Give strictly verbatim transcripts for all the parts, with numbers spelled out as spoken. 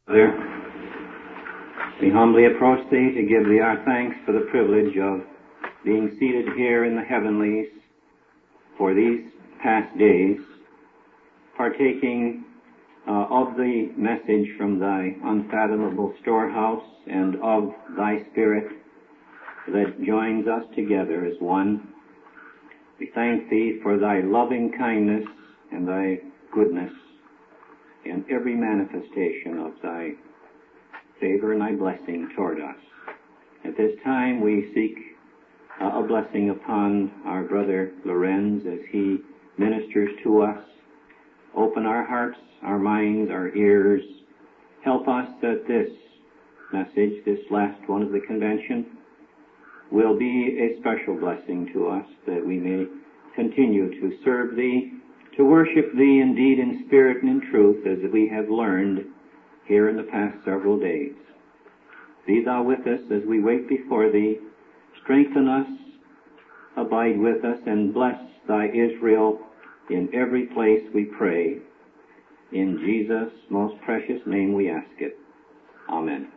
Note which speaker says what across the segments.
Speaker 1: Father, we humbly approach Thee to give Thee our thanks for the privilege of being seated here in the heavenlies for these past days, partaking uh, of the message from Thy unfathomable storehouse and of Thy Spirit that joins us together as one. We thank Thee for Thy loving kindness and Thy goodness in every manifestation of Thy favor and Thy blessing toward us. At this time we seek uh, a blessing upon our brother Lorenz as he ministers to us. Open our hearts, our minds, our ears. Help us that this message, this last one of the convention, will be a special blessing to us, that we may continue to serve Thee, to worship Thee indeed in spirit and in truth, as we have learned here in the past several days. Be Thou with us as we wait before Thee. Strengthen us, abide with us, and bless Thy Israel in every place, we pray. In Jesus' most precious name we ask it. Amen.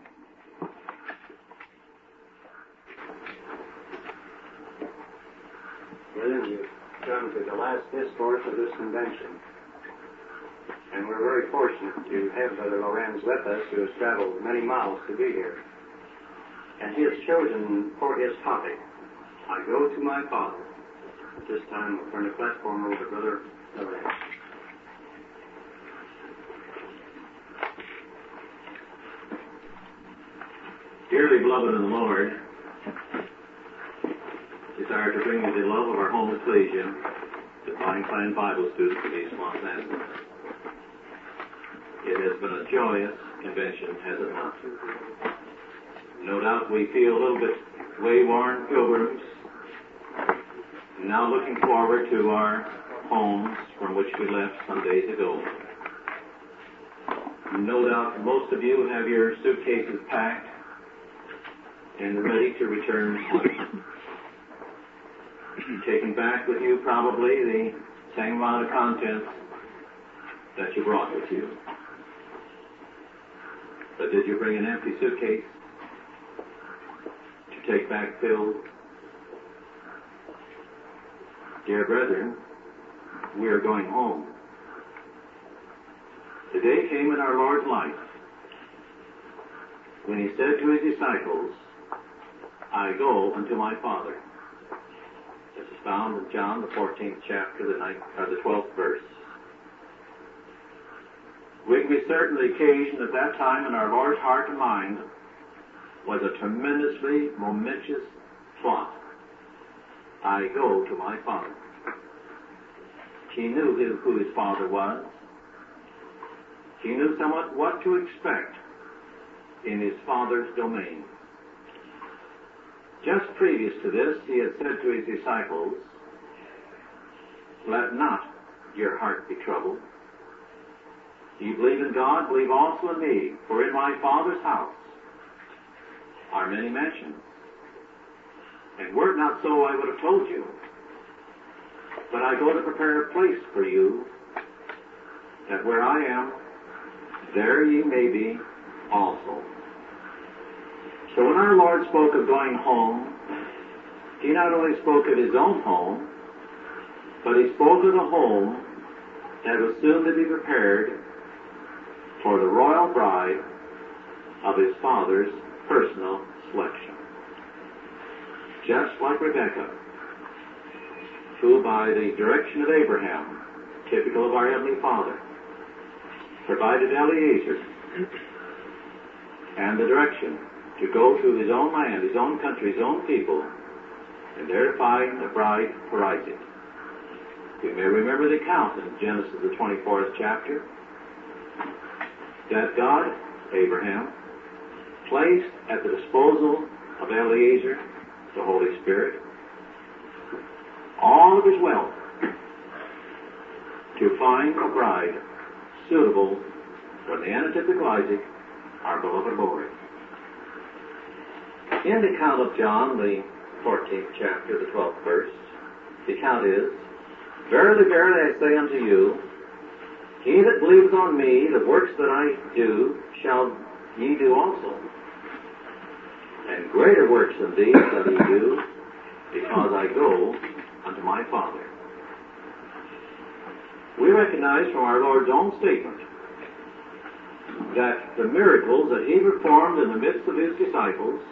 Speaker 2: Brethren, you've come to the last discourse of this convention, and we're very fortunate to have Brother Lorenz with us, who has traveled many miles to be here. And he has chosen for his topic, I Go to My Father. At this time, we'll turn the platform over to Brother Lorenz.
Speaker 3: Dearly beloved in the Lord, desire to bring you the love of our home ecclesia, the Divine Plan Bible students of East Los Angeles. It has been a joyous convention, has it not? No doubt we feel a little bit wayworn pilgrims, now looking forward to our homes from which we left some days ago. No doubt most of you have your suitcases packed and ready to return home. Taking back with you probably the same amount of contents that you brought with you. But did you bring an empty suitcase to take back filled? Dear brethren, we are going home. The day came in our Lord's life when He said to His disciples, I go unto my Father. This is found in John, the fourteenth chapter, the, ninth, uh, the twelfth verse. We can be certain the occasion at that time in our Lord's heart and mind was a tremendously momentous thought. I go to my Father. He knew his, who His Father was. He knew somewhat what to expect in His Father's domain. Just previous to this, He had said to His disciples, let not your heart be troubled. You believe in God, believe also in me, for in my Father's house are many mansions. And were it not so, I would have told you. But I go to prepare a place for you, that where I am, there ye may be also. So when our Lord spoke of going home, He not only spoke of His own home, but He spoke of the home that was soon to be prepared for the royal bride of His Father's personal selection. Just like Rebekah, who by the direction of Abraham, typical of our Heavenly Father, provided Eliezer and the direction to go to his own land, his own country, his own people, and there to find a bride for Isaac. You may remember the account in Genesis, the twenty-fourth chapter, that God, Abraham, placed at the disposal of Eliezer, the Holy Spirit, all of his wealth to find a bride suitable for the antitypical Isaac, our beloved Lord. In the account of John, the fourteenth chapter, the twelfth verse, the account is, verily, verily, I say unto you, He that believeth on me, the works that I do, shall ye do also. And greater works than these shall ye do, because I go unto my Father. We recognize from our Lord's own statement that the miracles that he performed in the midst of his disciples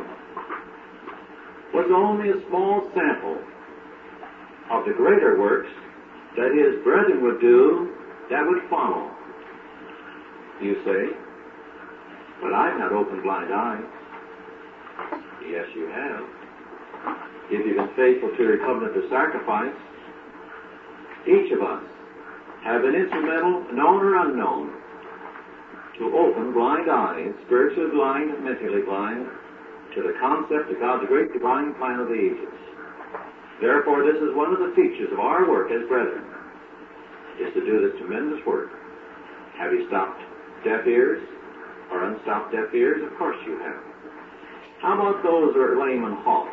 Speaker 3: was only a small sample of the greater works that his brethren would do that would follow. You say, but I've not opened blind eyes. Yes, you have. If you've been faithful to your covenant of sacrifice, each of us have been instrumental, known or unknown, to open blind eyes, spiritually blind and mentally blind, to the concept of God's great divine plan of the ages. Therefore, this is one of the features of our work as brethren, is to do this tremendous work. Have you stopped deaf ears or unstopped deaf ears? Of course you have. How about those who are lame and halt?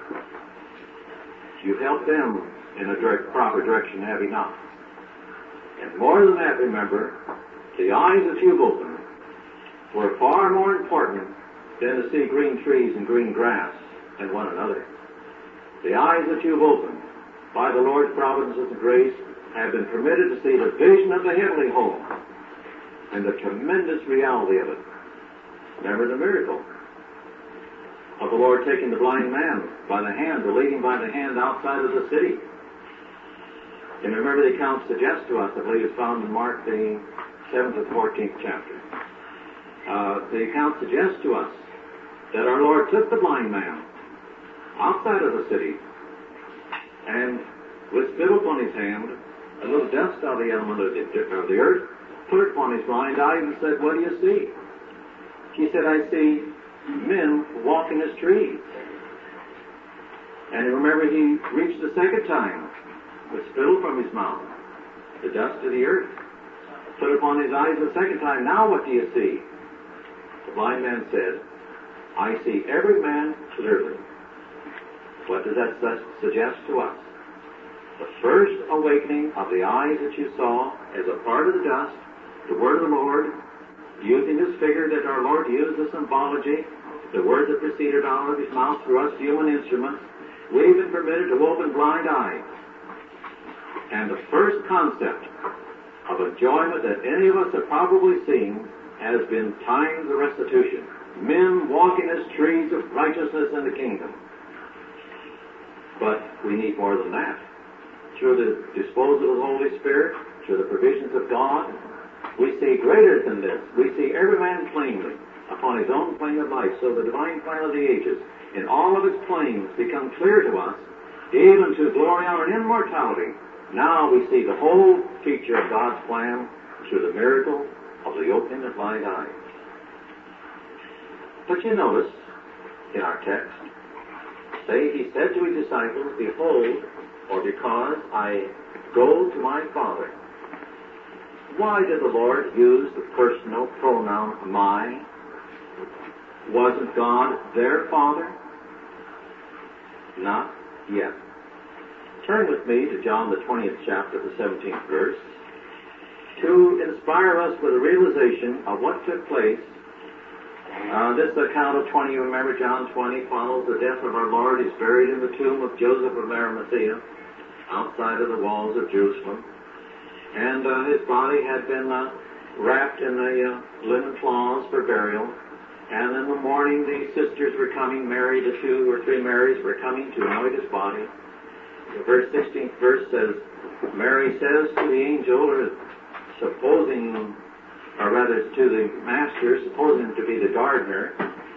Speaker 3: You've helped them in a direct, proper direction, have you not? And more than that, remember, the eyes that you've opened were far more important than to see green trees and green grass and one another. The eyes that you've opened by the Lord's providences and grace have been permitted to see the vision of the heavenly home and the tremendous reality of it. Remember the miracle of the Lord taking the blind man by the hand, or leading by the hand outside of the city. And remember the account suggests to us, I believe it's found in Mark the seventh and fourteenth chapter. Uh, the account suggests to us that our Lord took the blind man outside of the city and with spit upon his hand, a little dust out of the element of the, of the earth, put it upon his blind eye and said, what do you see? He said, I see men walking as trees. And remember, he reached the second time with spittle from his mouth, the dust of the earth, put upon his eyes the second time. Now what do you see? The blind man said, I see every man clearly. What does that suggest to us? The first awakening of the eyes that you saw as a part of the dust, the word of the Lord, using this figure that our Lord used, the symbology, the word that proceeded out of his mouth through us human instruments, we've been permitted to open blind eyes. And the first concept of enjoyment that any of us have probably seen has been times of restitution. Men walking as trees of righteousness in the kingdom. But we need more than that. Through the disposal of the Holy Spirit, through the provisions of God, we see greater than this. We see every man plainly upon his own plane of life. So the divine plan of the ages, in all of its planes, become clear to us, even to glory, honor, and immortality. Now we see the whole feature of God's plan through the miracle of the opening of blind eyes. But you notice, in our text, say, he said to his disciples, behold, or because I go to my Father. Why did the Lord use the personal pronoun my? Wasn't God their Father? Not yet. Turn with me to John the twentieth chapter, the seventeenth verse, to inspire us with a realization of what took place. Uh, this account of twenty, you remember John twenty, follows the death of our Lord. He's buried in the tomb of Joseph of Arimathea, outside of the walls of Jerusalem. And uh, his body had been uh, wrapped in the uh, linen cloths for burial. And in the morning, the sisters were coming, Mary, the two or three Marys were coming to anoint his body. The verse sixteenth verse says, Mary says to the angel, or supposing, or rather to the master, supposing him to be the gardener.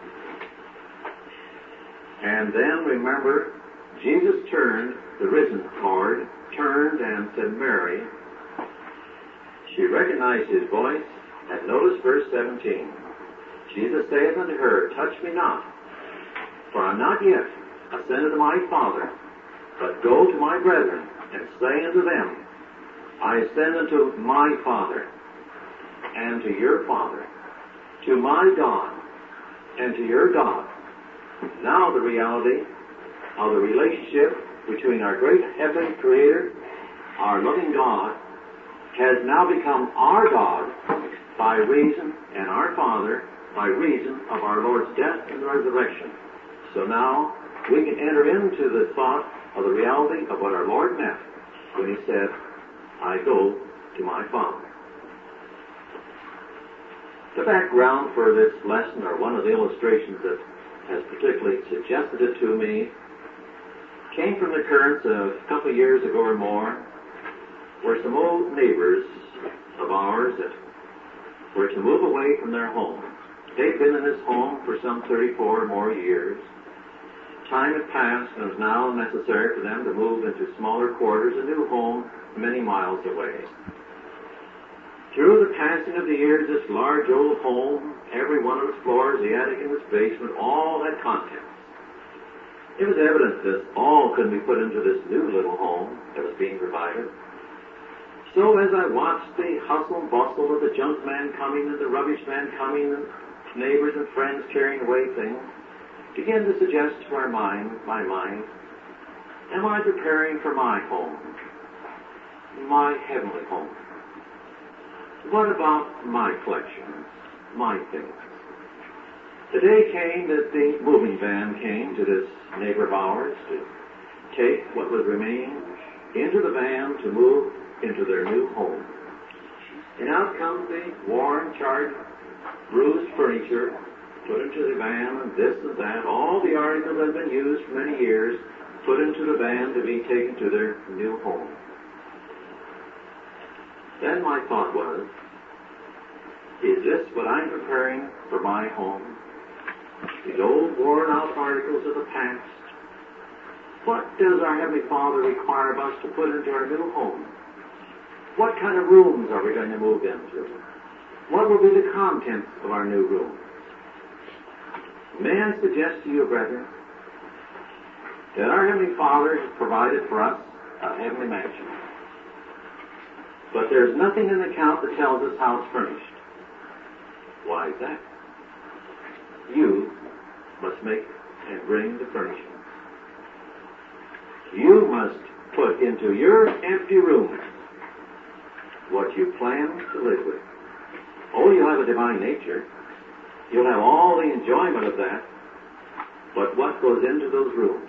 Speaker 3: And then, remember, Jesus turned, the risen Lord, turned and said, Mary. She recognized his voice, and notice verse seventeen. Jesus saith unto her, touch me not, for I am not yet ascended to my Father, but go to my brethren, and say unto them, I ascend unto my Father, and to your Father, to my God, and to your God. Now the reality of the relationship between our great heavenly Creator, our loving God, has now become our God by reason, and our Father by reason of our Lord's death and resurrection. So now we can enter into the thought of the reality of what our Lord meant when He said, I go to my Father. The background for this lesson, or one of the illustrations that has particularly suggested it to me, came from the occurrence of a couple of years ago or more, where some old neighbors of ours that were to move away from their home. They'd been in this home for some thirty-four or more years. Time had passed, and it was now necessary for them to move into smaller quarters, a new home many miles away. Through the passing of the years, this large old home, every one of its floors, the attic and its basement, all had contents. It was evident that all couldn't be put into this new little home that was being provided. So as I watched the hustle and bustle of the junk man coming and the rubbish man coming and neighbors and friends carrying away things, began to suggest to our mind, my mind, am I preparing for my home, my heavenly home? What about my collections, my things? The day came that the moving van came to this neighbor of ours to take what was remaining into the van to move into their new home. And out comes the worn, charred, bruised furniture, put into the van, and this and that, all the articles that have been used for many years, put into the van to be taken to their new home. Then my thought was, is this what I'm preparing for my home? These old worn-out articles of the past. What does our Heavenly Father require of us to put into our new home? What kind of rooms are we going to move into? What will be the contents of our new room? May I suggest to you, brethren, that our Heavenly Father has provided for us a heavenly mansion. But there's nothing in the account that tells us how it's furnished. Why is that? You must make and bring the furnishings. You must put into your empty room what you plan to live with. Oh, you'll have a divine nature. You'll have all the enjoyment of that. But what goes into those rooms?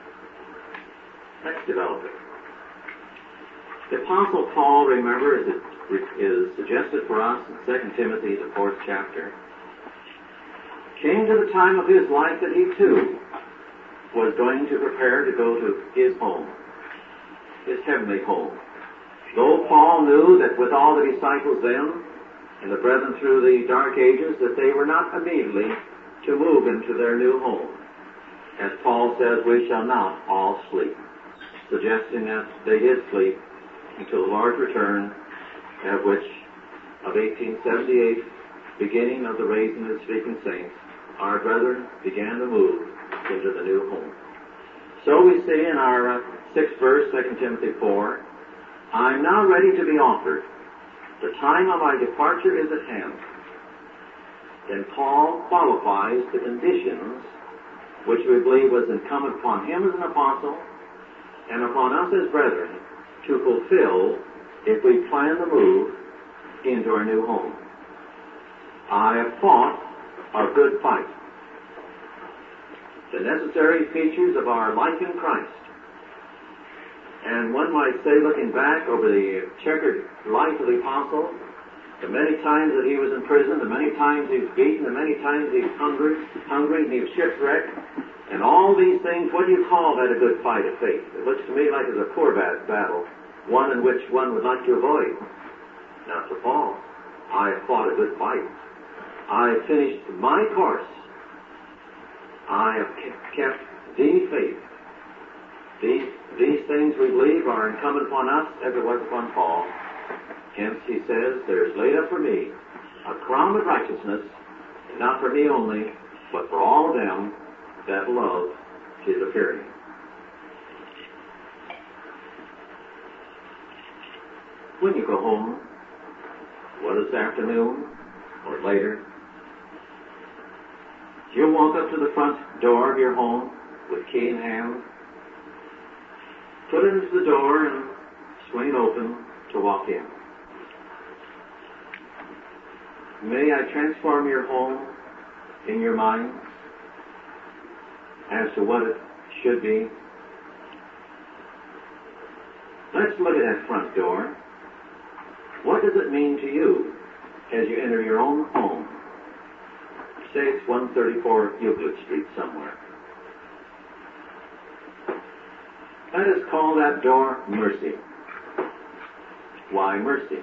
Speaker 3: Let's develop it. The Apostle Paul, remember, is, is suggested for us in Second Timothy, the fourth chapter, came to the time of his life that he too was going to prepare to go to his home, his heavenly home. Though Paul knew that with all the disciples then, and the brethren through the dark ages, that they were not immediately to move into their new home. As Paul says, we shall not all sleep, suggesting that they did sleep until the Lord's return, at which of eighteen seventy-eight, beginning of the raising of the speaking saints, our brethren began to move into the new home. So we see in our uh, sixth verse, Second Timothy four, I'm now ready to be offered. The time of my departure is at hand. Then Paul qualifies the conditions which we believe was incumbent upon him as an apostle and upon us as brethren to fulfill if we plan to move into our new home. I have fought a good fight. The necessary features of our life in Christ. And one might say, looking back over the checkered life of the apostle, the many times that he was in prison, the many times he was beaten, the many times he was hungry, hungry, and he was shipwrecked, and all these things, what do you call that a good fight of faith? It looks to me like it's a poor bad battle, one in which one would like to avoid. Now to Paul, I have fought a good fight. I have finished my course. I have kept the faith. These, these things we believe are incumbent upon us as it was upon Paul. Hence he says, there is laid up for me a crown of righteousness, and not for me only, but for all of them that love his appearing. When you go home, whether it's afternoon or later, you'll walk up to the front door of your home with key in hand, put it into the door and swing it open to walk in. may I transform your home in your mind as to what it should be. Let's look at that front door. What does it mean to you as you enter your own home? Say it's one thirty-four Euclid Street somewhere. Let us call that door mercy. Why mercy?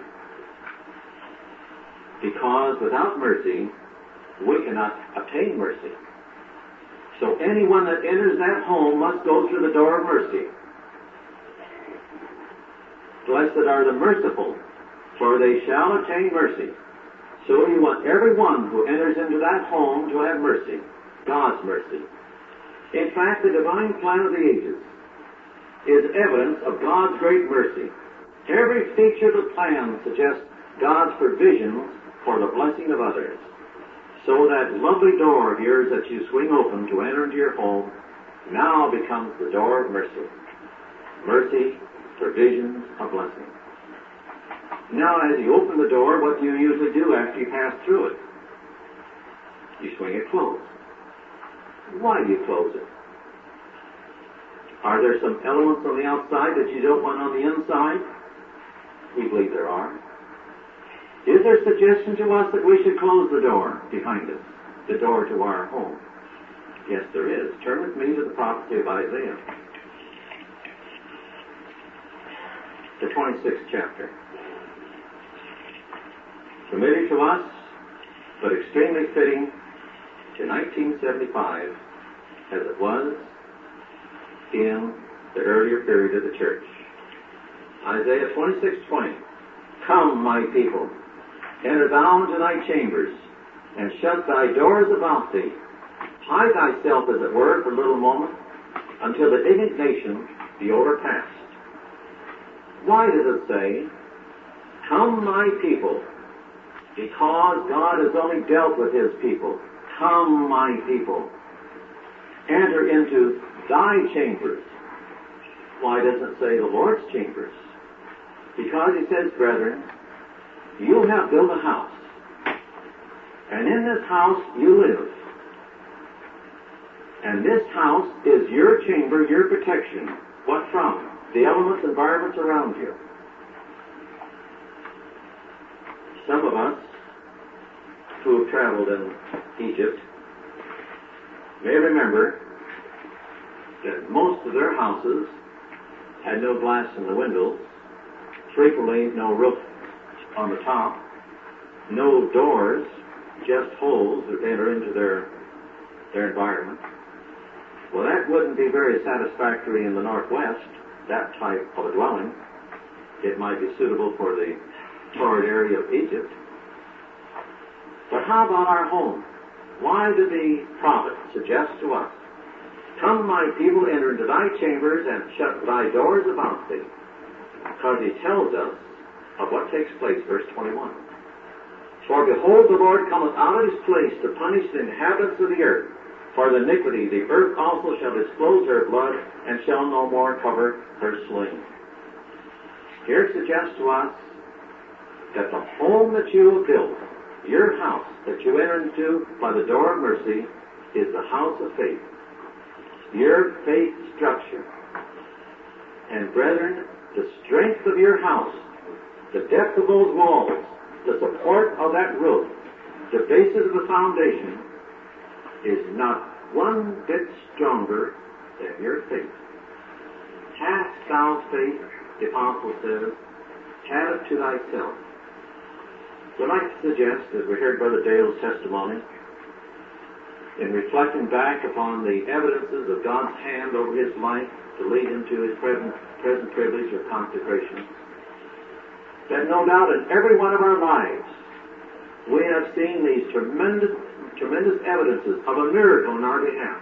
Speaker 3: Because without mercy, we cannot obtain mercy. So anyone that enters that home must go through the door of mercy. Blessed are the merciful, for they shall obtain mercy. So you want everyone who enters into that home to have mercy, God's mercy. In fact, the divine plan of the ages is evidence of God's great mercy. Every feature of the plan suggests God's provisions for the blessing of others. So that lovely door of yours that you swing open to enter into your home now becomes the door of mercy. Mercy, provisions, a blessing. Now, as you open the door, what do you usually do after you pass through it? You swing it closed. Why do you close it? Are there some elements on the outside that you don't want on the inside? We believe there are. Is there a suggestion to us that we should close the door behind us, the door to our home? Yes, there is. Turn with me to the prophecy of Isaiah, the twenty-sixth chapter. Familiar to us, but extremely fitting to nineteen seventy-five, as it was in the earlier period of the church. Isaiah twenty-six twenty. Come, my people, enter thou into thy chambers, and shut thy doors about thee. Hide thyself, as it were, for a little moment, until the indignation be overpast. Why does it say, come, my people? Because God has only dealt with his people. Come, my people, enter into thy chambers. Why doesn't it say the Lord's chambers? Because he says, brethren, you have built a house, and in this house you live. And this house is your chamber, your protection. What from? The elements, environments around you. Some of us who have traveled in Egypt may remember that most of their houses had no glass in the windows, frequently no roof on the top, no doors, just holes that enter into their, their environment. Well, that wouldn't be very satisfactory in the Northwest, that type of a dwelling. It might be suitable for the torrid area of Egypt. But how about our home? Why did the prophet suggest to us, come, my people, enter into thy chambers and shut thy doors about thee? Because he tells us of what takes place, verse twenty-one. For behold, the Lord cometh out of his place to punish the inhabitants of the earth for the iniquity. The earth also shall disclose her blood, and shall no more cover her slain. Here it suggests to us that the home that you have built, your house that you enter into by the door of mercy, is the house of faith. Your faith structure. And brethren, the strength of your house, the depth of those walls, the support of that roof, the basis of the foundation, is not one bit stronger than your faith. Cast thou faith, the apostle says, have it to thyself. So I'd like to suggest, as we heard Brother Dale's testimony, in reflecting back upon the evidences of God's hand over his life to lead him to his present, present privilege of consecration, that no doubt in every one of our lives we have seen these tremendous, tremendous evidences of a miracle on our behalf.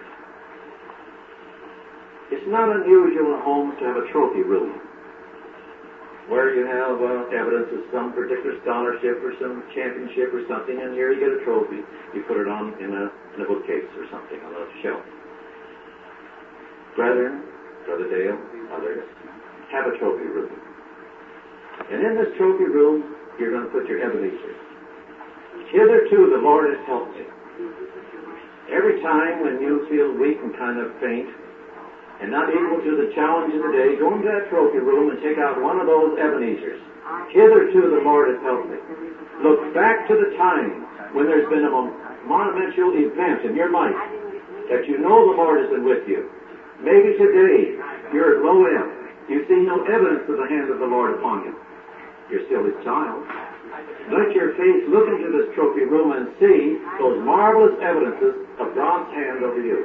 Speaker 3: It's not unusual in homes to have a trophy room where you have uh, evidence of some particular scholarship or some championship or something, and here you get a trophy. You put it on in a, in a bookcase or something on a shelf. Brethren, Brother Dale, others, have a trophy room. And in this trophy room, you're going to put your Ebenezer. Hitherto the Lord has helped you. Every time when you feel weak and kind of faint and not equal to the challenge of the day, go into that trophy room and take out one of those Ebenezers. Hitherto the Lord has helped me. Look back to the time when there's been a monumental event in your life that you know the Lord has been with you. Maybe today you're at low ebb. You see no evidence of the hand of the Lord upon you. You're still His child. Let your faith look into this trophy room and see those marvelous evidences of God's hand over you.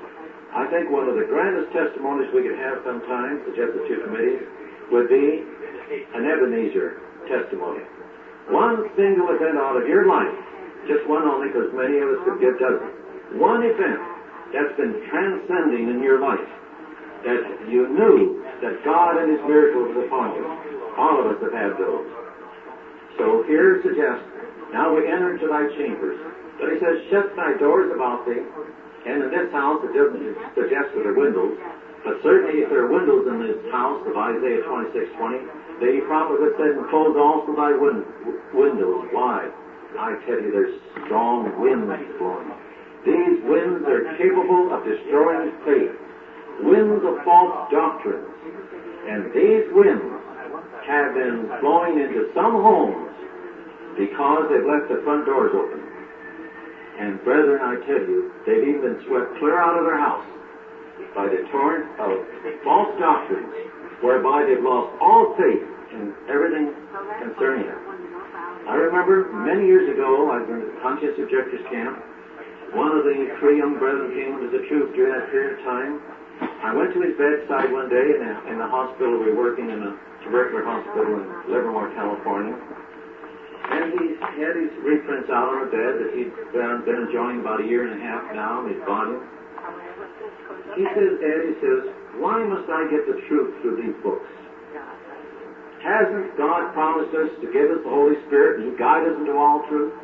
Speaker 3: I think one of the grandest testimonies we could have sometimes, suggested to committees, would be an Ebenezer testimony. One single event out of your life, just one only, because many of us could give dozens. One event that's been transcending in your life, that you knew that God and His miracles was upon you. All of us have had those. So here suggests, now we enter into thy chambers. But He says, shut thy doors about thee. And in this house, it doesn't suggest that there are windows, but certainly if there are windows in this house of Isaiah twenty-six twenty, the prophet had said, and close also thy win- windows. Why? I tell you, there's strong winds blowing. These winds are capable of destroying faith. Winds of false doctrines. And these winds have been blowing into some homes because they've left the front doors open. And brethren, I tell you, they've even been swept clear out of their house by the torrent of false doctrines, whereby they've lost all faith in everything concerning them. I remember many years ago, I was in the Conscious Objectors Camp. One of the three young brethren came into the truth during that period of time. I went to his bedside one day in the, in the hospital. We were working in a tubercular hospital in Livermore, California. And he had his reprints out on a bed that he'd been, been enjoying about a year and a half now in his body. He says, Ed, he says, why must I get the truth through these books? Hasn't God promised us to give us the Holy Spirit and guide us into all truth?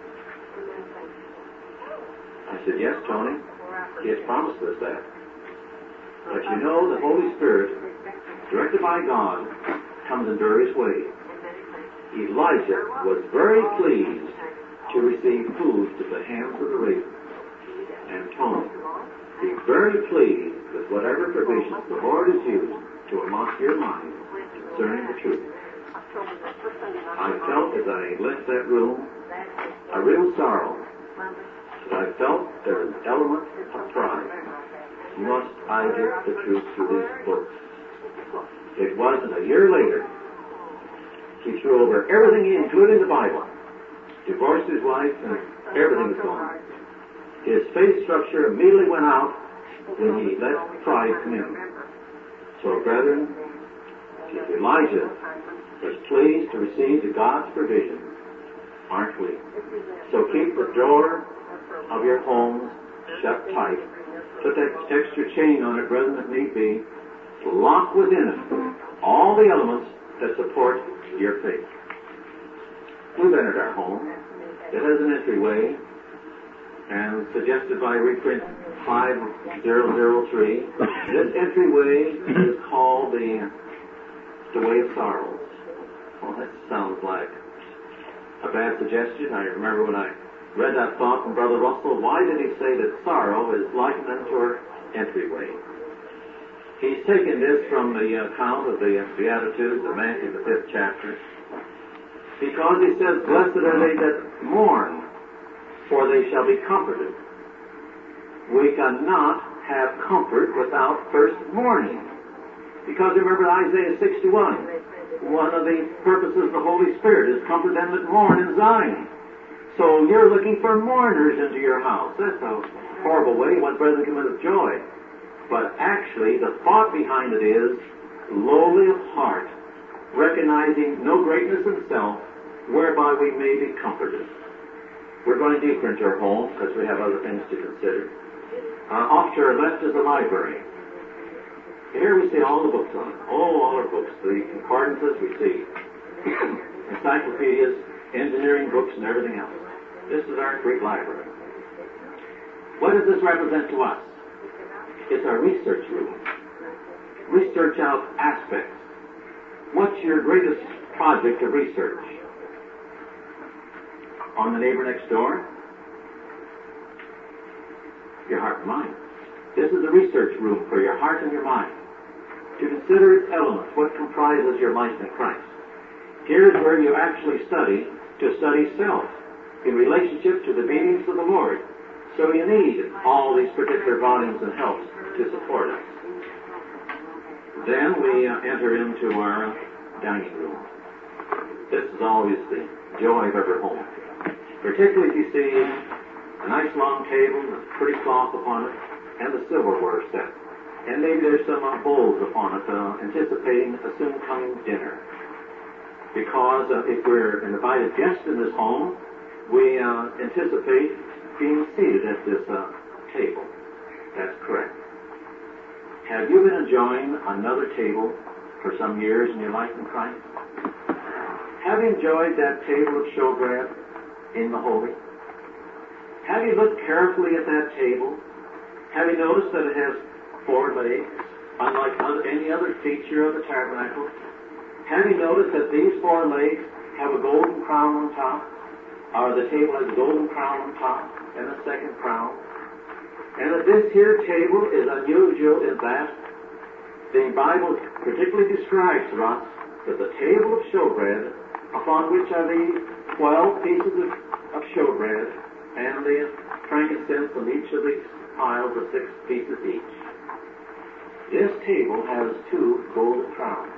Speaker 3: I said, yes, Tony. He has promised us that. But you know, the Holy Spirit, directed by God, comes in various ways. Elijah was very pleased to receive food to the hands of the raven. And Tony, be very pleased with whatever provisions the Lord has used to unlock your mind concerning the truth. I felt as I left that room a real sorrow. I felt there was an element of pride. Must I get the truth through these books? It wasn't a year later. He threw over everything, including the Bible, divorced his wife, and everything was gone. His faith structure immediately went out when he let pride come in. So, brethren, if Elijah was pleased to receive the God's provision, aren't we? So keep the door of your homes shut tight. Put that extra chain on it, brethren, if need be. Lock within it all the elements that support your faith. We've entered our home. It has an entryway, and suggested by reprint five thousand three, this entryway is called the, the Way of Sorrows. Well, that sounds like a bad suggestion. I remember when I read that thought from Brother Russell, why did he say that sorrow is likened unto our entryway? He's taken this from the account of the Beatitudes of Matthew, the fifth chapter, because he says, blessed are they that mourn, for they shall be comforted. We cannot have comfort without first mourning. Because remember Isaiah sixty-one, one of the purposes of the Holy Spirit is comfort them that mourn in Zion. So you're looking for mourners into your house. That's a horrible way. You want brethren to come in with joy. But actually, the thought behind it is lowly of heart, recognizing no greatness in self, whereby we may be comforted. We're going deeper into our home because we have other things to consider. Uh, off to our left is the library. Here we see all the books on it. Oh, all our books. The concordances we see. Encyclopedias, engineering books, and everything else. This is our Greek library. What does this represent to us? It's our research room. Research out aspects. What's your greatest project of research? on the neighbor next door? Your heart and mind. This is the research room for your heart and your mind. To consider its elements, what comprises your life in Christ. Here's where you actually study to study self in relationship to the beatings of the Lord. So you need all these particular volumes and helps to support us. Then we uh, enter into our dining room. This is always the joy of every home. Particularly if you see a nice long table with pretty cloth upon it and the silverware set. And maybe there's some uh, bowls upon it uh, anticipating a soon coming dinner. Because uh, if we're an invited guest in this home, we uh, anticipate being seated at this uh, table. That's correct. Have you been enjoying another table for some years in your life in Christ? Have you enjoyed that table of showbread in the holy? Have you looked carefully at that table? Have you noticed that it has four legs, unlike other, any other feature of the tabernacle? Have you noticed that these four legs have a golden crown on top? Or the table has a golden crown on top and a second crown? And that this here table is unusual in that the Bible particularly describes to us that the table of showbread, upon which are the twelve pieces of, of showbread, and the frankincense on each of these piles of six pieces each. This table has two golden crowns,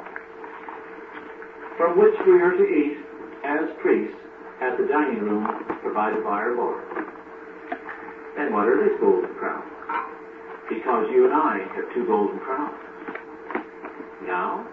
Speaker 3: from which we are to eat as priests at the dining room provided by our Lord. And what are these golden crowns? Because you and I have two golden crowns. Now,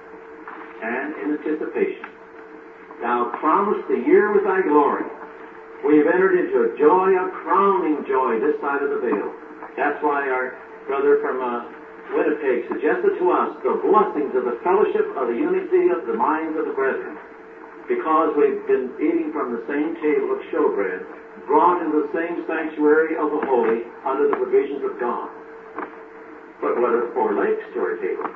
Speaker 3: and in anticipation. Thou crownest the year with thy glory. We have entered into a joy, a crowning joy this side of the veil. That's why our brother from uh, Winnipeg suggested to us the blessings of the fellowship of the unity of the minds of the brethren. Because we've been eating from the same table of showbread, brought into the same sanctuary of the holy under the provisions of God. But what are the four legs to our table?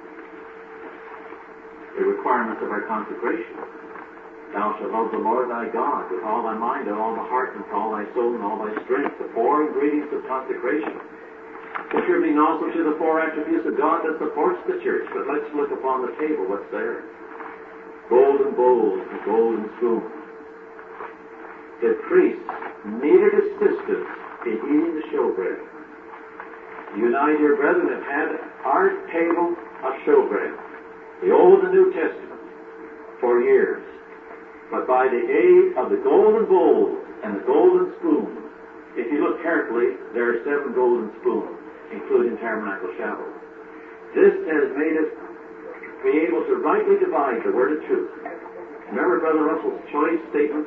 Speaker 3: The requirements of our consecration. Thou shalt love the Lord thy God with all thy mind and all thy heart and with all thy soul and all thy strength. The four ingredients of consecration. Contributing also to the four attributes of God that supports the church. But let's look upon the table. What's there? Golden bowls and golden spoons. The priests needed assistance in eating the showbread. You and I, dear brethren, have had our table of showbread, the Old and New Testament, for years. But by the aid of the golden bowls and the golden spoons, if you look carefully, there are seven golden spoons, including tabernacle shadows. This has made us be able to rightly divide the word of truth. Remember Brother Russell's choice statement?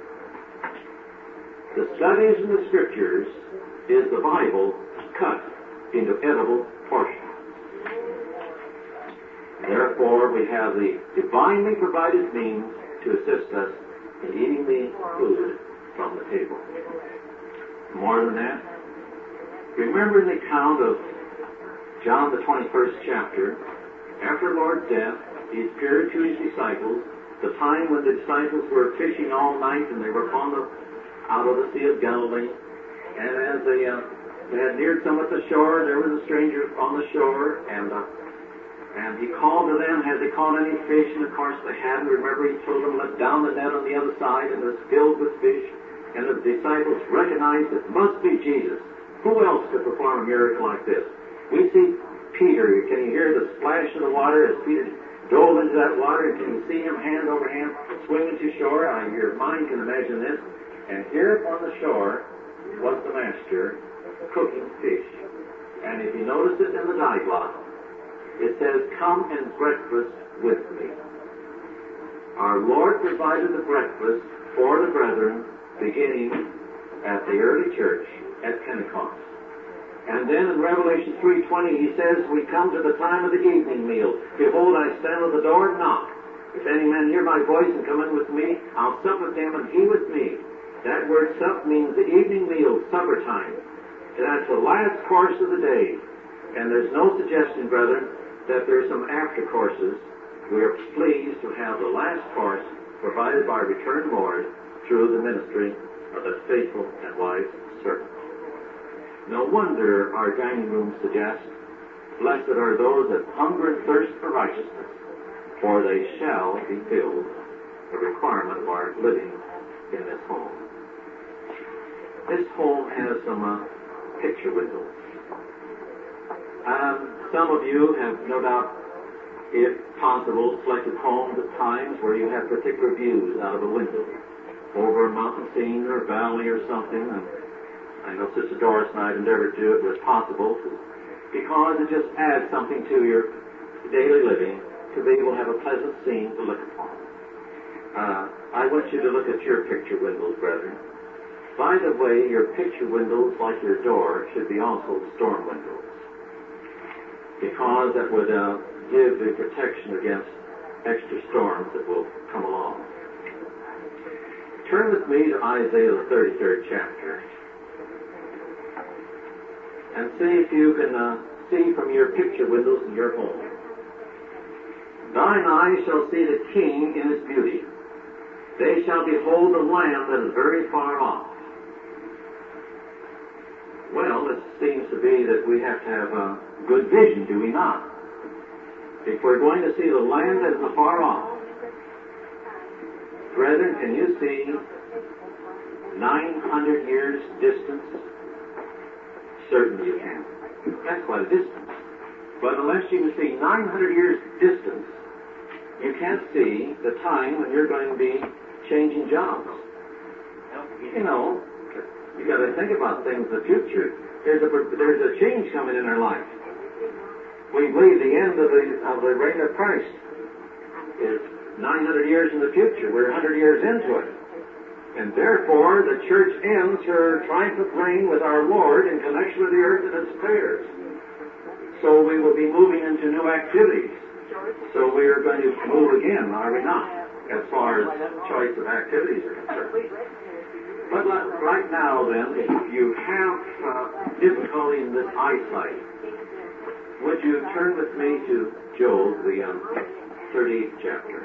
Speaker 3: The studies in the Scriptures is the Bible cut into edible portions. Therefore, we have the divinely provided means to assist us in eating the food from the table. More than that, remember in the account of John the twenty-first chapter, after the Lord's death, he appeared to his disciples, the time when the disciples were fishing all night and they were upon the, out of the Sea of Galilee. And as they, uh, they had neared somewhat the shore, there was a stranger on the shore, and uh, and he called to them, had they caught any fish? And of course they hadn't. Remember, he told them, let down the net on the other side, and it was filled with fish. And the disciples recognized it must be Jesus. Who else could perform a miracle like this? We see Peter. Can you hear the splash of the water as Peter dove into that water? And can you see him hand over hand swimming to shore? Uh, your mind can imagine this. And here upon the shore was the Master cooking fish. And if you notice it in the dialogue, it says, come and breakfast with me. Our Lord provided the breakfast for the brethren beginning at the early church at Pentecost. And then in Revelation three twenty, he says, we come to the time of the evening meal. Behold, I stand at the door and knock. If any man hear my voice and come in with me, I'll sup with him and he with me. That word sup means the evening meal, supper time. And that's the last course of the day. And there's no suggestion, brethren, that there's some after courses. We are pleased to have the last course provided by our returned Lord through the ministry of the faithful and wise servant. No wonder our dining room suggests, blessed are those that hunger and thirst for righteousness, for they shall be filled, the requirement of our living in this home. This home has some uh, picture windows. Um, some of you have no doubt, if possible, selected homes at times where you have particular views out of a window, over a mountain scene or a valley or something. And I know Sister Doris and I have endeavored to do it where possible, because it just adds something to your daily living to be able to have a pleasant scene to look upon. Uh, I want you to look at your picture windows, brethren. By the way, your picture windows, like your door, should be also storm windows, because that would uh, give the protection against extra storms that will come along. Turn with me to Isaiah the thirty-third chapter and see if you can uh, see from your picture windows in your home. Thine eyes shall see the King in his beauty. They shall behold the Lamb that is very far off. Well, it seems to be that we have to have a good vision, do we not? If we're going to see the Lamb that is afar off. Brethren, can you see nine hundred years distance? Certainly you can. That's quite a distance. But unless you can see nine hundred years distance, you can't see the time when you're going to be changing jobs. You know, you got to think about things in the future. There's a there's a change coming in our life. We believe the end of the of the reign of Christ is nine hundred years in the future. We're one hundred years into it. And therefore, the church ends her triumphant reign with our Lord in connection with the earth and its affairs. So we will be moving into new activities. So we are going to move again, are we not, as far as choice of activities are concerned. But right now, then, if you have uh, difficulty in this eyesight, would you turn with me to Job, the um, thirty-eighth chapter?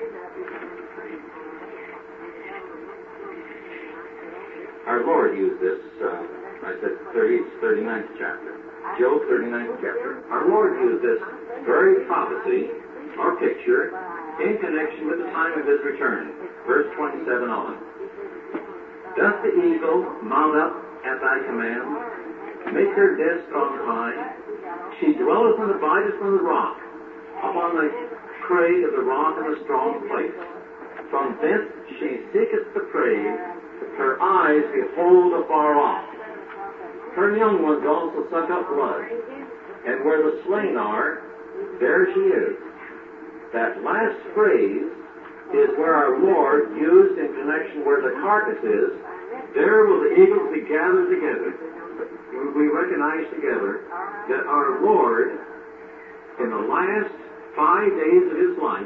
Speaker 3: Our Lord used this, uh, I said thirty-eighth, thirty-ninth chapter. Job, thirty-ninth chapter. Our Lord used this very prophecy, or picture, in connection with the time of his return. Verse twenty-seven on. Doth the eagle mount up at thy command, make her nest on high? She dwelleth and abideth on the rock, upon the crag of the rock in a strong place. From thence she seeketh the prey, her eyes behold afar off. Her young ones also suck up blood, and where the slain are, there she is. That last phrase is where our Lord used in connection where the carcass is. There will the eagles be gathered together. We recognize together that our Lord, in the last five days of his life,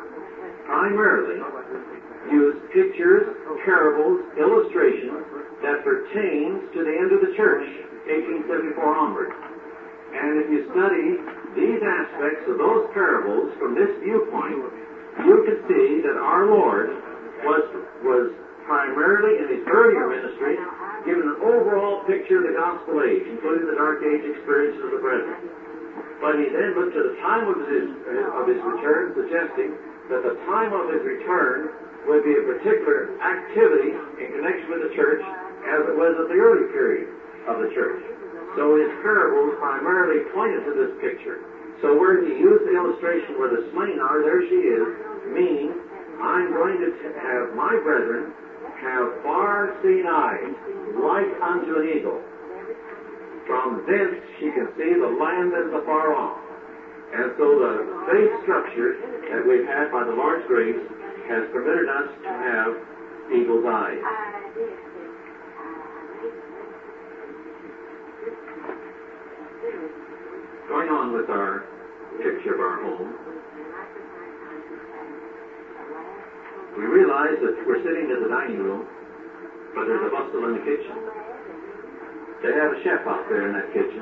Speaker 3: primarily used pictures, parables, illustrations that pertains to the end of the church, eighteen seventy-four onward. And if you study these aspects of those parables from this viewpoint, you can see that our Lord was was primarily in his earlier ministry given an overall picture of the gospel age, including the dark age experiences of the brethren. But he then looked to the time of his of his return, suggesting that the time of his return would be a particular activity in connection with the church, as it was at the early period of the church. So his parables primarily pointed to this picture. So where he used the illustration where the slain are, there she is, meaning I'm going to have my brethren have far-seen eyes, like unto an eagle. From thence she can see the land that is afar off. And so the faith structure that we've had by the Lord's grace has permitted us to have eagle's eyes. Going on with our picture of our home, we realize that we're sitting in the dining room, but there's a bustle in the kitchen. They have a chef out there in that kitchen.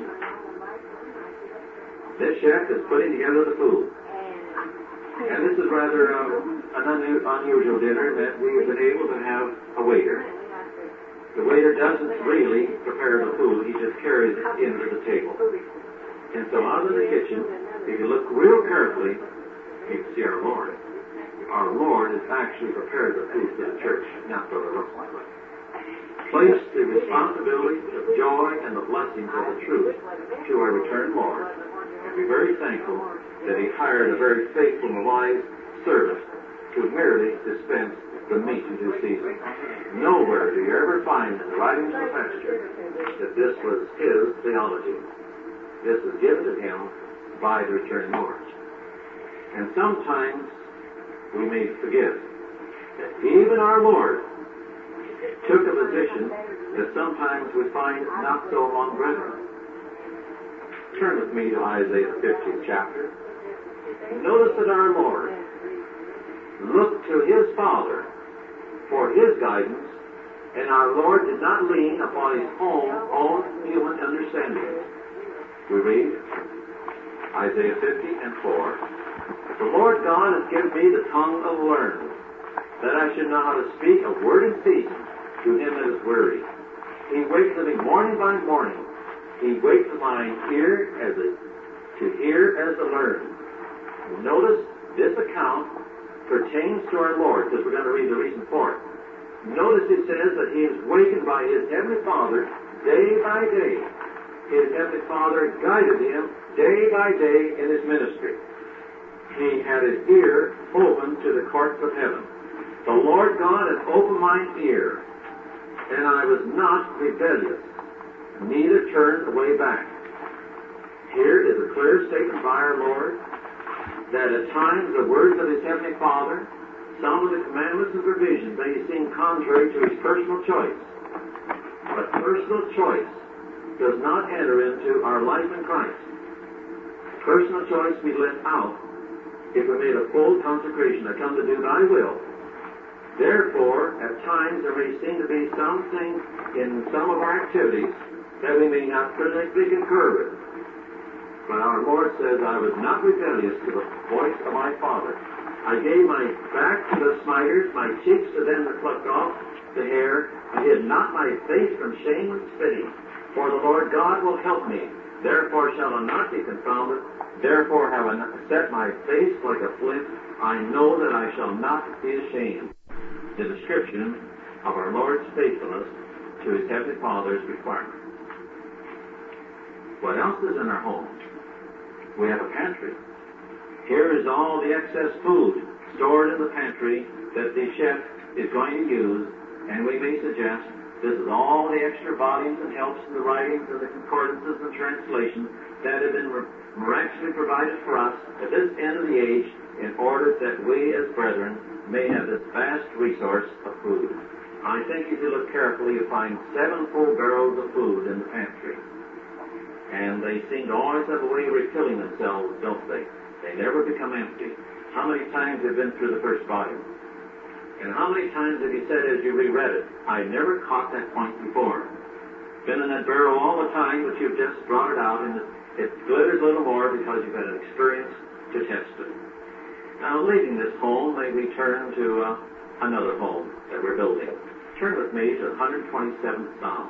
Speaker 3: This chef is putting together the food. And this is rather um, an un- unusual dinner that we've been able to have a waiter. The waiter doesn't really prepare the food, he just carries it into the table. And so out of the kitchen, if you look real carefully, you can see our Lord. Our Lord has actually prepared the food for the church, not for the looks like it. Placed the responsibility, the joy, and the blessings of the truth to our returned Lord. And be very thankful that He hired a very faithful and wise servant to merely dispense the meat in due season. Nowhere do you ever find in the writings of the pastor that this was his theology. This was given to him by the returned Lord. And sometimes we may forget that even our Lord took a position that sometimes we find not so among brethren. Turn with me to Isaiah the fifteenth chapter. Notice that our Lord looked to His Father for His guidance, and our Lord did not lean upon His own, own human understanding. We read Isaiah fifty and four. The Lord God has given me the tongue of learners, that I should know how to speak a word in season to him that is weary. He waketh me morning by morning. He waketh mine ear as a, to hear as to learn. Notice this account pertains to our Lord, because we're going to read the reason for it. Notice it says that He is wakened by His Heavenly Father day by day. His Heavenly Father guided Him day by day in His ministry. He had His ear open to the courts of heaven. The Lord God has opened mine ear, and I was not rebellious, neither turned away back. Here is a clear statement by our Lord that at times the words of His Heavenly Father, some of the commandments and provisions may seem contrary to His personal choice. But personal choice does not enter into our life in Christ. Personal choice we let out if we made a full consecration. I come to do Thy will. Therefore, at times there may seem to be something in some of our activities that we may not particularly concur with. But our Lord says, I was not rebellious to the voice of my Father. I gave my back to the smiters, my cheeks to them that plucked off the hair. I hid not my face from shame and spitting. For the Lord God will help me. Therefore shall I not be confounded. Therefore have I not set my face like a flint. I know that I shall not be ashamed. The description of our Lord's faithfulness to His Heavenly Father's requirement. What else is in our homes? We have a pantry. Here is all the excess food stored in the pantry that the chef is going to use, and we may suggest this is all the extra volumes and helps in the writings and the concordances and translations that have been miraculously provided for us at this end of the age in order that we as brethren may have this vast resource of food. I think if you look carefully, you'll find seven full barrels of food in the pantry. And they seem to always have a way of refilling themselves, don't they? They never become empty. How many times have you been through the first volume? And how many times have you said as you reread it, I never caught that point before? Been in that barrel all the time, but you've just brought it out, and it glitters a little more because you've had an experience to test it. Now, leaving this home, may we turn to uh, another home that we're building. Turn with me to the one hundred twenty-seventh Psalm.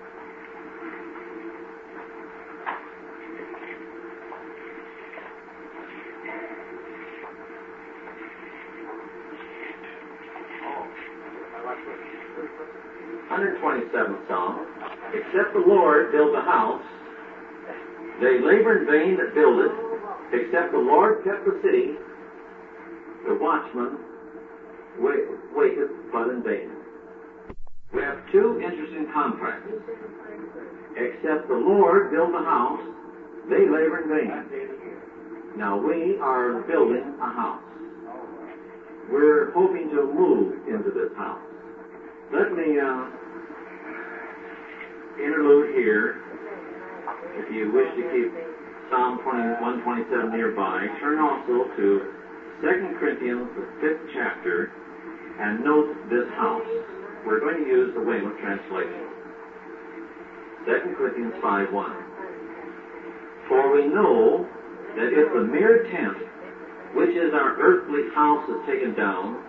Speaker 3: one hundred twenty-seventh Psalm. Except the Lord build the house, they labor in vain that build it. Except the Lord kept the city, the watchman waiteth but in vain. We have two interesting contracts. Except the Lord build the house, they labor in vain. Now we are building a house. We're hoping to move into this house. Let me uh, interlude here. If you wish to keep Psalm one twenty-seven nearby, turn also to Second Corinthians, the fifth chapter, and note this house. We're going to use the Weymouth translation. Second Corinthians five one. For we know that if the mere tent which is our earthly house is taken down,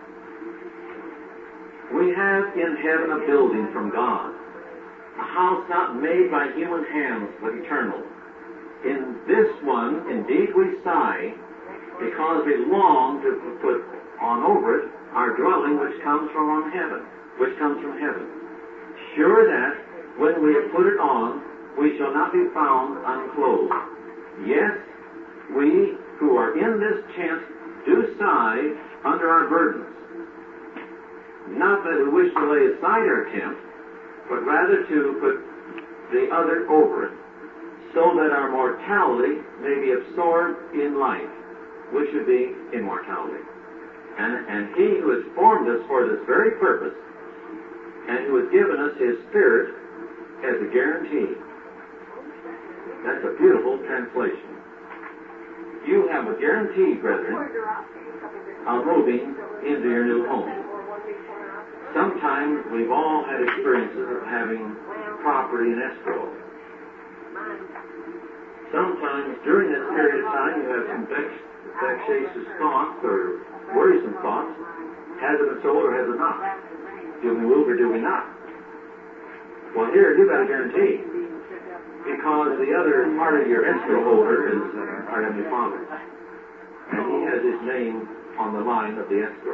Speaker 3: we have in heaven a building from God, a house not made by human hands, but eternal. In this one, indeed, we sigh, because we long to put on over it our dwelling which comes from on heaven, which comes from heaven. Sure that, when we have put it on, we shall not be found unclothed. Yes, we who are in this tent do sigh under our burdens. Not that we wish to lay aside our tent, but rather to put the other over it, so that our mortality may be absorbed in life, which would be immortality. And, and He who has formed us for this very purpose, and who has given us His Spirit as a guarantee. That's a beautiful translation. You have a guarantee, brethren, of moving into your new home. Sometimes we've all had experiences of having property in escrow. Sometimes during this period of time you have some vex- vexatious thoughts or worrisome thoughts. Has it been sold or has it not? Do we move or do we not? Well, here you've got a guarantee, because the other part of your escrow holder is uh, our Heavenly Father, and He has His name on the line of the escrow.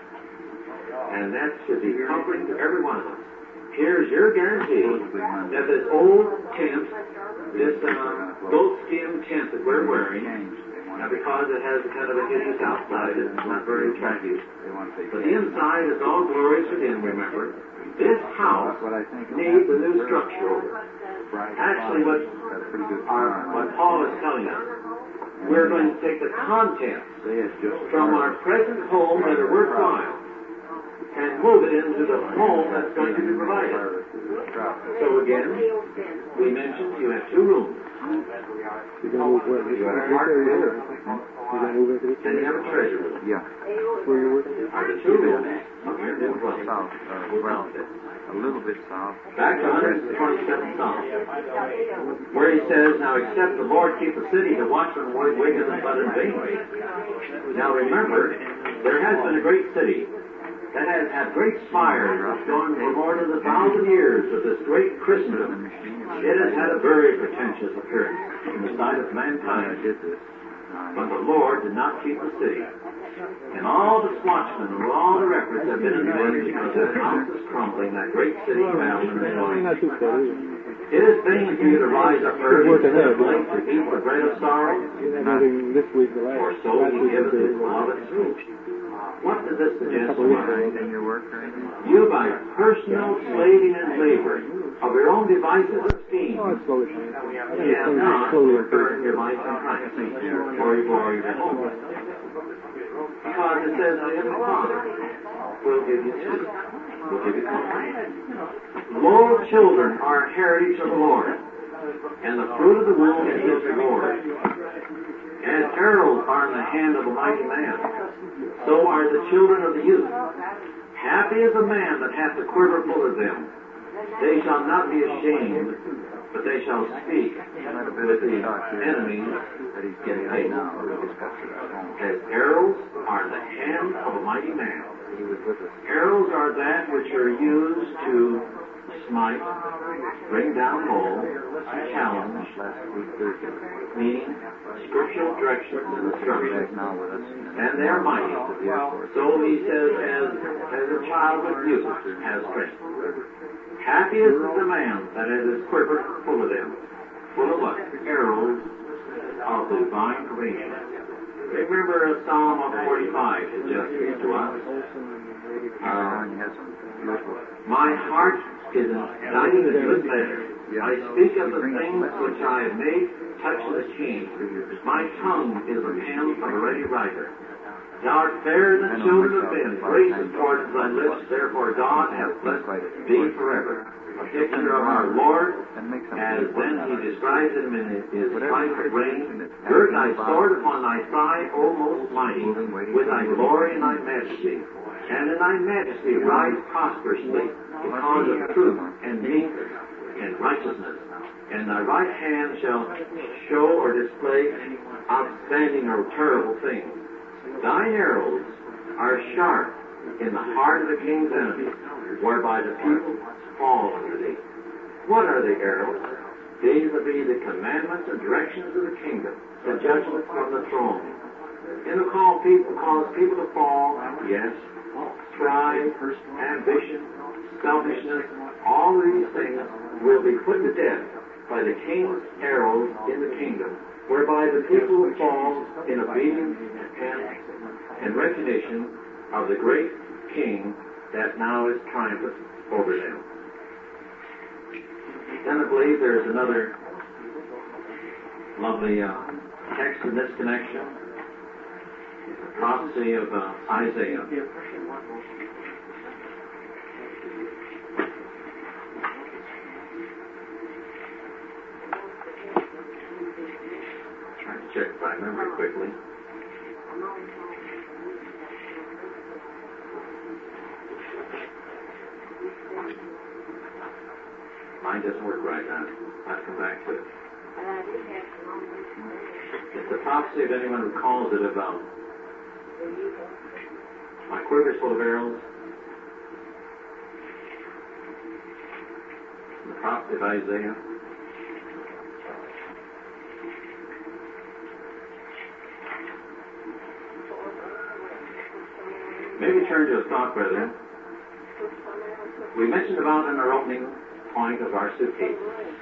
Speaker 3: And that should be comforting to every one of us. Here's your guarantee that this old tent, this uh, goatskin tent that we're wearing, now because it has a kind of a hideous outside, it's not very attractive, but the inside is all glorious within, remember. This house needs a new structure over it. Actually, what, our, what Paul is telling us, we're going to take the contents from our present home that are worthwhile and move it into the home that's going to be provided. So again, we mentioned you have two rooms.
Speaker 4: You're going to move where?
Speaker 3: You have a heart room,
Speaker 4: You're going to move into this
Speaker 3: and you have a treasure room.
Speaker 4: Yeah. Where you're working?
Speaker 3: Are the two rooms of your new dwelling?
Speaker 4: South. Uh, well, a little bit south.
Speaker 3: Back to one twenty-seven Psalm, where he says, "Now except the Lord keep the city, the watchman waketh but in vain." Now remember, there has been a great city that has had great spires going for more than a thousand years of this great Christendom. It has had a very pretentious appearance in the sight of mankind. But the Lord did not keep the city. And all the watchmen and all the records have been in vain because that house is crumbling, that great city of Babylon is going.
Speaker 4: Not too far.
Speaker 3: It is vain for you to rise up early and sit late to eat the bread of sorrow,
Speaker 4: This week, the last.
Speaker 3: for so He giveth His beloved sleep. What does this suggest to us? You, by personal slaving and labor of your own devices and schemes,
Speaker 4: Oh, it's slowly changing.
Speaker 3: you have not earned your life in Christ, or your glory at home. Because it says, the Heavenly Father will give you sleep, will give you comfort. Lo, children are a heritage of the Lord, and the fruit of the womb is His reward. As arrows are in the hand of a mighty man, so are the children of the youth. Happy is the man that hath the quiver full of them. They shall not be ashamed, but they shall speak with the enemies in hate. As arrows are in the hand of a mighty man. Arrows are that which are used to smite, bring down home, challenge, meaning scriptural directions and instructions, and they are mighty. So he says, as, as a child with youth has strength. Happy is the man that has his quiver full of them. Full of what? Arrows of the divine provision. Remember Psalm forty-five is just read to us. Uh, my heart is exciting as good pleasure. I speak of the things which I have made touch the king. My tongue is the pen of a ready writer. Thou art fairer than children of men, grace is towards thy lips, therefore God hath blessed thee forever. A picture of our Lord, as then He describes him in His life of reign. Gird thy sword upon thy thigh, O most mighty, with thy glory and thy majesty. And in thy majesty ride prosperously, because of truth and meekness and righteousness. And thy right hand shall show or display outstanding or terrible things. Thine arrows are sharp in the heart of the king's enemies, whereby the people fall under thee. What are the arrows? These will be the commandments and directions of the kingdom, the judgment from the throne. And to call people, cause people to fall, yes, pride, ambition, selfishness, all these things will be put to death by the king's arrows in the kingdom, whereby the people will fall in obedience and, and recognition of the great king that now is triumphant over them. Then I believe there's another lovely uh, text in this connection, the prophecy of uh, Isaiah. Trying to check my memory quickly. Mine doesn't work right now. I'll come back to it. It's the prophecy of anyone who calls it about. My quiver's full of arrows. The prophecy of Isaiah. Maybe turn to a thought, brethren. We mentioned about in our opening point of our suitcase.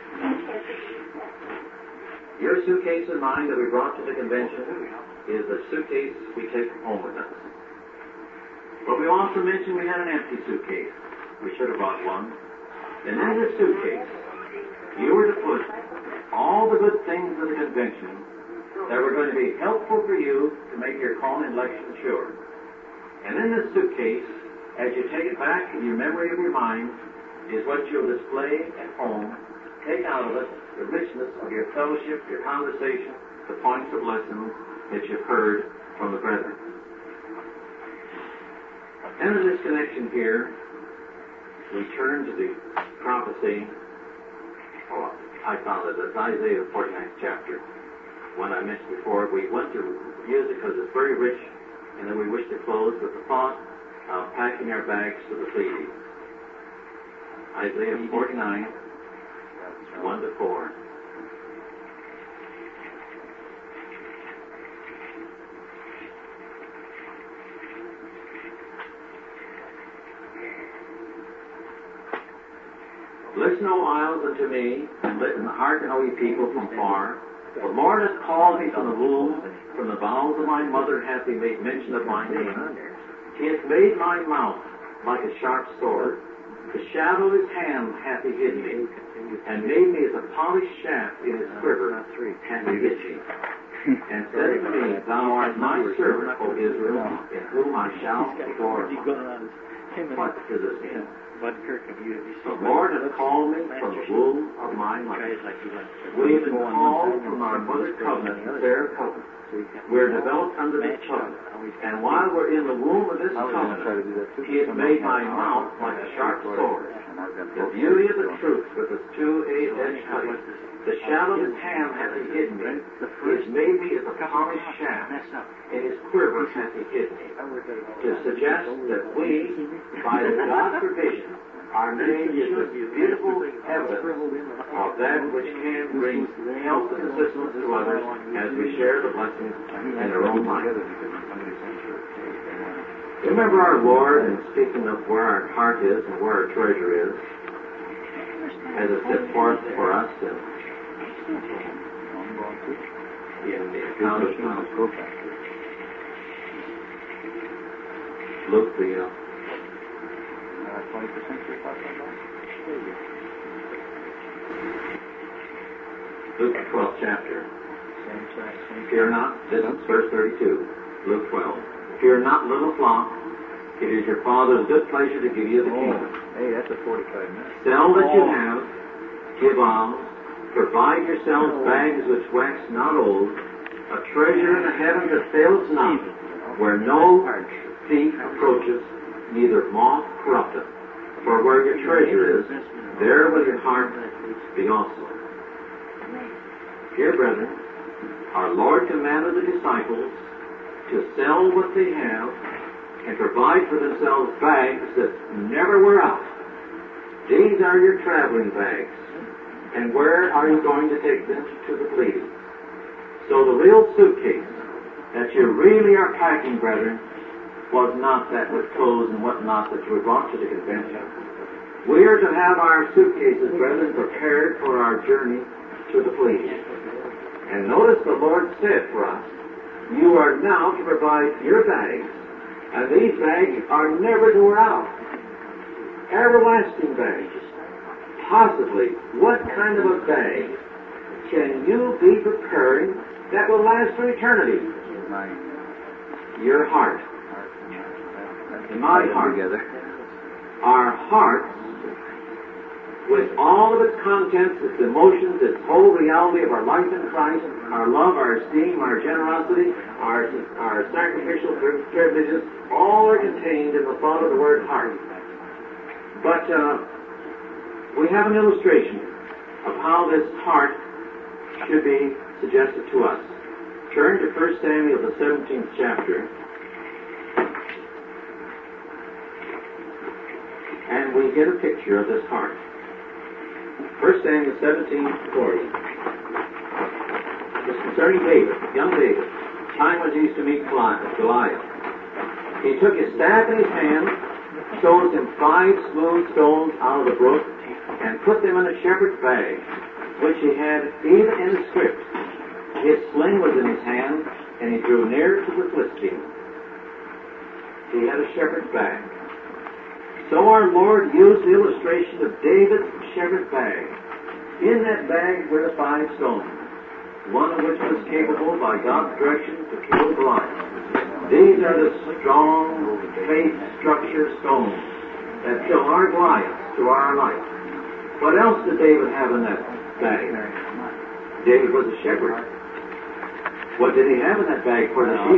Speaker 3: Your suitcase and mine that we brought to the convention is the suitcase we take home with us. But we also mentioned we had an empty suitcase. We should have brought one. And in this suitcase, you were to put all the good things of the convention that were going to be helpful for you to make your calling election sure. And in this suitcase, as you take it back in your memory of your mind, is what you'll display at home. Take out of it the richness of your fellowship, your conversation, the points of lessons that you've heard from the brethren. And in this connection here, we turn to the prophecy. Oh, I found it. It's Isaiah, the forty-ninth chapter. One I mentioned before. We went to use it because it's very rich, and then we wish to close with the thought of packing our bags to the Pleiades. Isaiah forty-nine, one to four. Listen, O isles, unto me, and listen, hearken, O ye people from far. The Lord has called me from the womb, from the bowels of my mother hath he made mention of my name. He hath made my mouth like a sharp sword. The shadow of his hand hath he hid me, and made me as a polished shaft in his quiver hath he hid me. And said to me, Thou art my servant, O Israel, in whom I shall glorify. What does this mean? The Lord has called me from the womb of my mother. We have been called from our mother's covenant, the fair covenant. We're developed under this covenant. And while we're in the womb of this covenant, he has made my mouth like a sharp sword. The beauty of the truth with its two eight-edged cutting. The shadow of his hand hath he hidden me. He has made me as a polished shaft. In his quiver hath he hid me. To suggest that we, by the God's provision, are made as beautiful evidence of that which can bring help and assistance to others as we share the blessings in our own life. Remember our Lord, in speaking of where our heart is and where our treasure is, as it set forth for us in, in the account of Luke, the uh,
Speaker 4: twenty percent you're talking about?
Speaker 3: Luke, the twelfth chapter. Fear not, this is verse thirty-two, Luke twelve. Fear not, little flock, it is your Father's good pleasure to give you the kingdom.
Speaker 4: Hey, that's a forty-five minutes.
Speaker 3: Sell that you have, give alms, provide yourselves bags which wax not old, a treasure in the heavens that fails not, where no thief approaches, neither moth corrupteth. For where your treasure is, there will your heart be also. Dear brethren, our Lord commanded the disciples to sell what they have and provide for themselves bags that never wear out. These are your traveling bags. And where are you going to take them? To the Pleiades. So the real suitcase that you really are packing, brethren, was not that with clothes and whatnot that you brought to the convention. We are to have our suitcases, brethren, prepared for our journey to the Pleiades. And notice the Lord said for us, you are now to provide your bags, and these bags are never to wear out. Everlasting bags. Possibly, what kind of a bag can you be preparing that will last for eternity? Your heart. My heart. Our hearts, with all of its contents, its emotions, its whole reality of our life in Christ, our love, our esteem, our generosity, our, our sacrificial privileges, all are contained in the thought of the word heart. But uh, we have an illustration of how this heart should be suggested to us. Turn to First Samuel, the seventeenth chapter, and we get a picture of this heart. First Samuel seventeen forty. It's concerning David, young David. Time when he used to meet Goliath. He took his staff in his hand, chose him five smooth stones out of the brook, and put them in a shepherd's bag, which he had even in the script. His sling was in his hand, and he drew near to the Philistine. He had a shepherd's bag. So our Lord used the illustration of David's shepherd's bag. In that bag were the five stones, one of which was capable, by God's direction, to kill Goliath. These are the strong, faith-structure stones that kill our Goliaths to our life. What else did David have in that bag? David was a shepherd. What did he have in that bag for the sheep?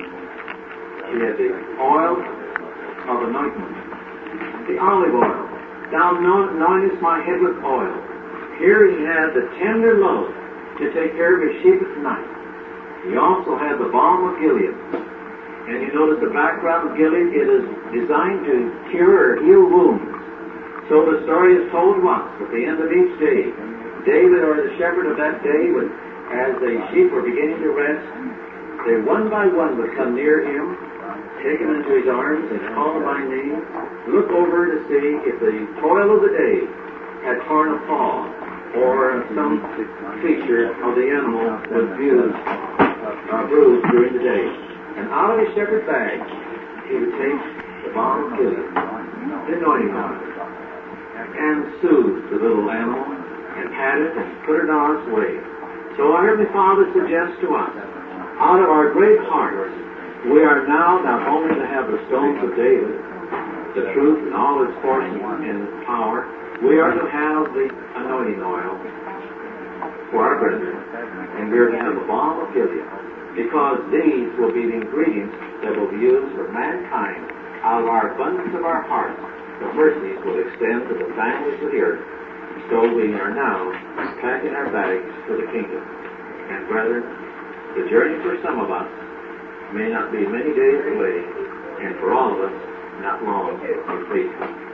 Speaker 3: He had the oil of anointment, the olive oil. Thou anointest my head with oil. Here he had the tender love to take care of his sheep at night. He also had the balm of Gilead. And you notice the background of Gilead, it is designed to cure or heal wounds. So the story is told once, at the end of each day. David, or the shepherd of that day, would, as the sheep were beginning to rest, they one by one would come near him, take him into his arms and call him by name, look over to see if the toil of the day had torn a paw, or some feature of the animal was bruised, uh, bruised during the day. And out of his shepherd's bag, he would take the balm of Gilead, the anointing oil, and soothe the little animal, and pat it, and put it on its way. So our Heavenly Father suggests to us, out of our great hearts, we are now not only to have the stones of David, the truth and all its force and power, we are to have the anointing oil for our brethren, and we are to have the balm of Gilead, because these will be the ingredients that will be used for mankind. Out of our abundance of our hearts, the mercies will extend to the families of the earth. So we are now packing our bags for the kingdom. And brethren, the journey for some of us may not be many days away, and for all of us, not long to complete.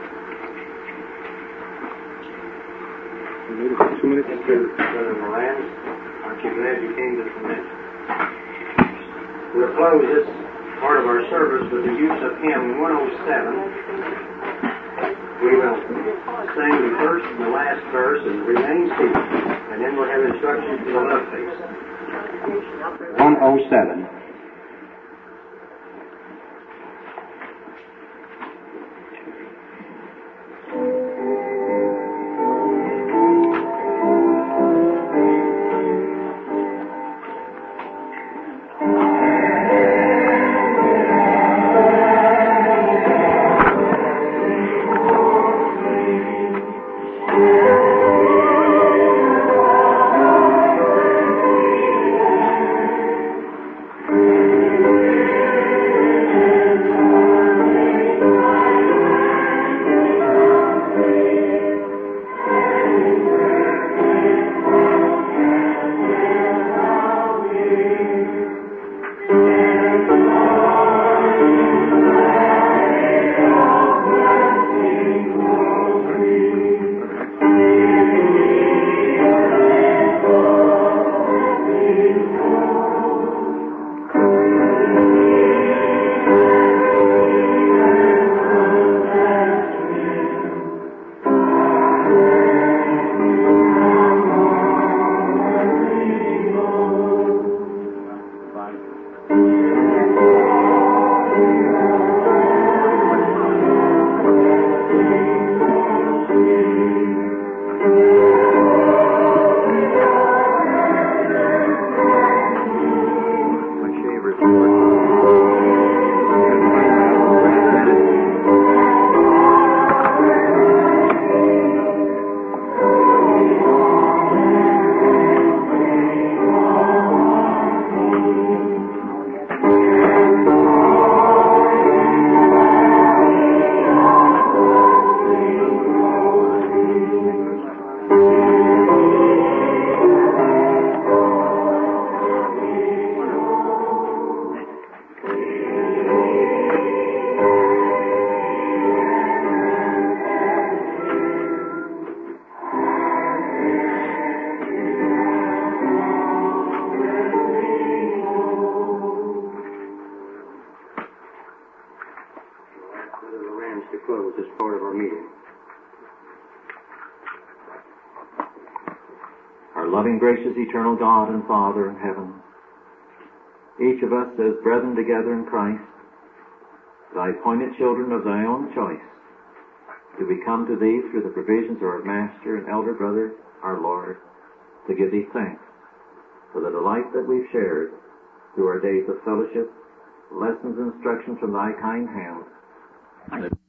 Speaker 2: Brother Moran, aren't you glad you came to the convention? We'll close this part of our service with the use of hymn one oh seven. We will sing the first and the last verse and remain seated, and then we'll have instructions for the left face.
Speaker 1: one oh seven.
Speaker 5: Thank you. loving, gracious, eternal God and Father in heaven, each of us as brethren together in Christ, thy appointed children of thy own choice, do we come to thee through the provisions of our Master and Elder Brother, our Lord, to give thee thanks for the delight that we've shared through our days of fellowship, lessons and instructions from thy kind hand.